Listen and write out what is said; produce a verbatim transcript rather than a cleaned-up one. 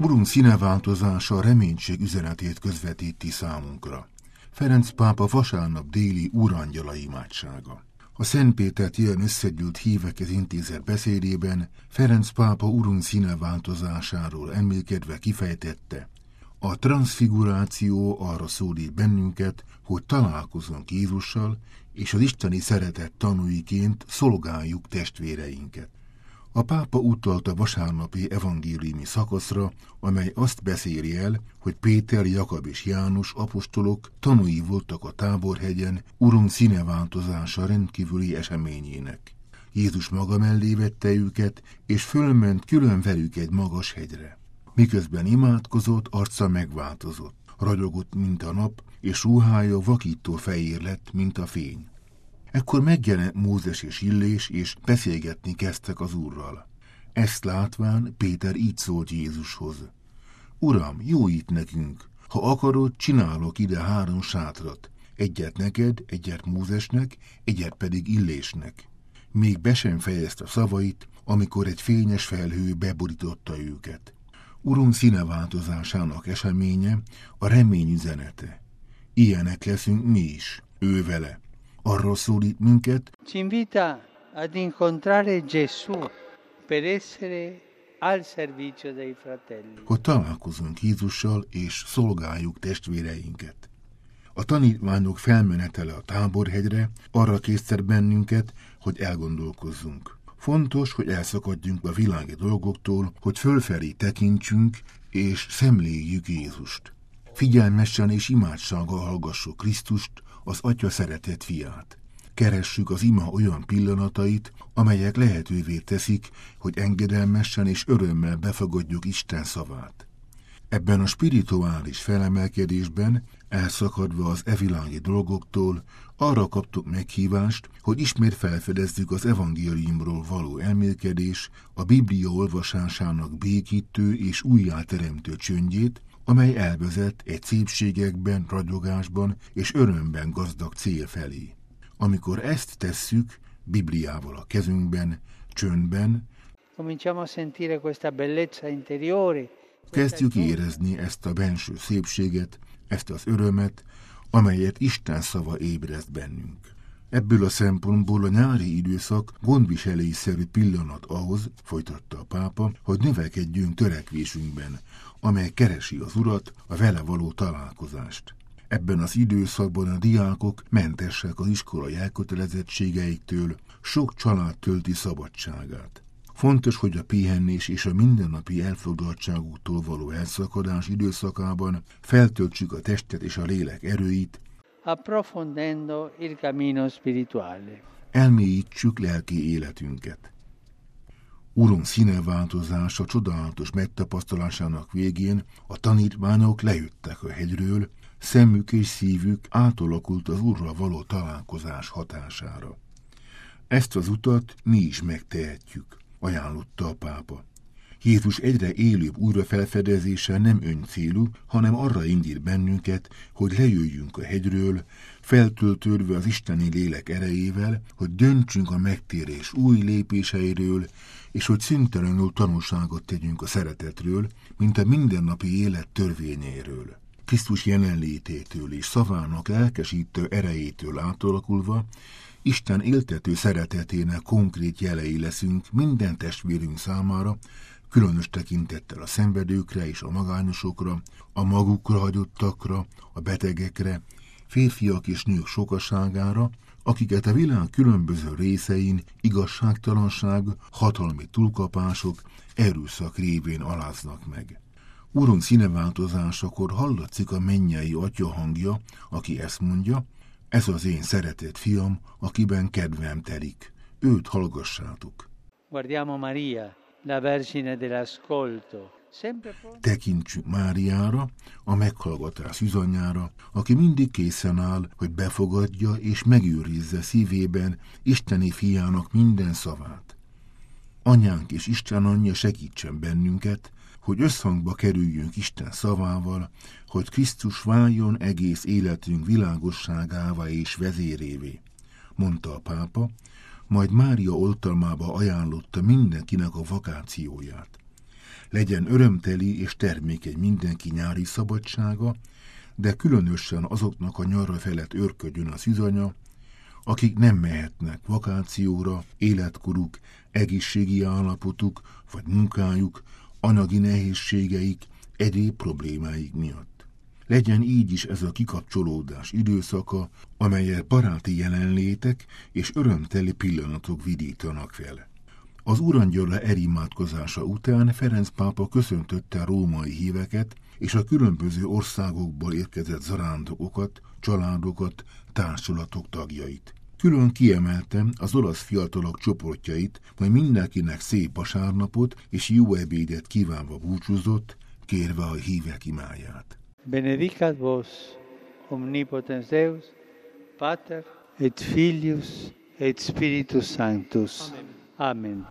Urunk színeváltozása a reménység üzenetét közvetíti számunkra. Ferenc pápa vasárnap déli úrangyala imádsága. A Szentpétert ilyen összegyűlt hívekhez intézett beszédében Ferenc pápa Urunk színeváltozásáról emlékedve kifejtette: a transzfiguráció arra szólít bennünket, hogy találkozunk Jézussal, és az isteni szeretet tanúiként szolgáljuk testvéreinket. A pápa utalt a vasárnapi evangéliumi szakaszra, amely azt beszéli el, hogy Péter, Jakab és János apostolok tanúi voltak a Táborhegyen Urunk színeváltozása rendkívüli eseményének. Jézus maga mellé vette őket, és fölment külön velük egy magas hegyre. Miközben imádkozott, arca megváltozott, ragyogott, mint a nap, és ruhája vakító fehér lett, mint a fény. Ekkor megjelent Mózes és Illés, és beszélgetni kezdtek az Úrral. Ezt látván Péter így szólt Jézushoz: Uram, jó itt nekünk, ha akarod, csinálok ide három sátrat, egyet neked, egyet Mózesnek, egyet pedig Illésnek. Még be sem fejezte a szavait, amikor egy fényes felhő beborította őket. Urunk színeváltozásának eseménye a remény üzenete. Ilyenek leszünk mi is, ő vele. Arról szólít minket, ci invita ad incontrare Gesù per essere al servizio dei fratelli, hogy találkozunk Jézussal és szolgáljuk testvéreinket. A tanítványok felmenetele a Táborhegyre arra késztet bennünket, hogy elgondolkozzunk. Fontos, hogy elszakadjunk a világi dolgoktól, hogy fölfelé tekintsünk és szemléljük Jézust. Figyelmesen és imádsággal hallgassuk Krisztust, az Atya szeretett fiát. Keressük az ima olyan pillanatait, amelyek lehetővé teszik, hogy engedelmesen és örömmel befogadjuk Isten szavát. Ebben a spirituális felemelkedésben, elszakadva az evilági dolgoktól, arra kaptuk meghívást, hogy ismét felfedezzük az evangéliumról való elmélkedés, a Biblia olvasásának békítő és újjáteremtő csöndjét, amely elvezet egy szépségekben, ragyogásban és örömben gazdag cél felé. Amikor ezt tesszük, Bibliával a kezünkben, csöndben, kezdjük érezni ezt a benső szépséget, ezt az örömet, amelyet Isten szava ébreszt bennünk. Ebből a szempontból a nyári időszak gondviselésszerű pillanat ahhoz, folytatta a pápa, hogy növekedjünk törekvésünkben, amely keresi az Urat, a vele való találkozást. Ebben az időszakban a diákok mentesek az iskolai elkötelezettségeiktől, sok család tölti szabadságát. Fontos, hogy a pihenés és a mindennapi elfoglaltságuktól való elszakadás időszakában feltöltsük a testet és a lélek erőit, approfondendo il cammino spirituale. Elmélyítsük lelki életünket. Urunk színeváltozása csodálatos megtapasztalásának végén a tanítványok lejöttek a hegyről, szemük és szívük átalakult az Úrral való találkozás hatására. Ezt az utat mi is megtehetjük, ajánlotta a pápa. Jézus egyre élőbb újrafelfedezése nem öncélú, hanem arra indít bennünket, hogy lejöjjünk a hegyről, feltöltődve az isteni lélek erejével, hogy döntsünk a megtérés új lépéseiről, és hogy szüntelenül tanúságot tegyünk a szeretetről, mint a mindennapi élet törvényéről. Krisztus jelenlététől és szavának lelkesítő erejétől átalakulva, Isten éltető szeretetének konkrét jelei leszünk minden testvérünk számára, különös tekintettel a szenvedőkre és a magányosokra, a magukra hagyottakra, a betegekre, férfiak és nők sokaságára, akiket a világ különböző részein igazságtalanság, hatalmi túlkapások, erőszak révén aláznak meg. Urunk színeváltozásakor hallatszik a mennyei Atya hangja, aki ezt mondja: ez az én szeretett fiam, akiben kedvem telik. Őt hallgassátok. Guardiamo Maria, la Vergine dell'Ascolto. Tekintsük Máriára, a meghallgatás üzanyára, aki mindig készen áll, hogy befogadja és megőrizze szívében Isteni fiának minden szavát. Anyánk és Isten anyja segítsen bennünket, hogy összhangba kerüljünk Isten szavával, hogy Krisztus váljon egész életünk világosságává és vezérévé, mondta a pápa, majd Mária oltalmába ajánlotta mindenkinek a vakációját. Legyen örömteli és termékeny mindenki nyári szabadsága, de különösen azoknak a nyarra felett őrködjön a szűzanya, akik nem mehetnek vakációra, életkoruk, egészségi állapotuk vagy munkájuk, anyagi nehézségeik, egyéb problémáik miatt. Legyen így is ez a kikapcsolódás időszaka, amelyet baráti jelenlétek és örömteli pillanatok vidítanak fel. Az Urangyala erimádkozása után Ferenc pápa köszöntötte a római híveket és a különböző országokból érkezett zarándokokat, családokat, társulatok tagjait. Külön kiemelte az olasz fiatalok csoportjait, majd mindenkinek szép vasárnapot és jó ebédet kívánva búcsúzott, kérve a hívek imáját. Benedicat vos, omnipotens Deus, Pater et Filius et Spiritus Sanctus. Amen. Amen.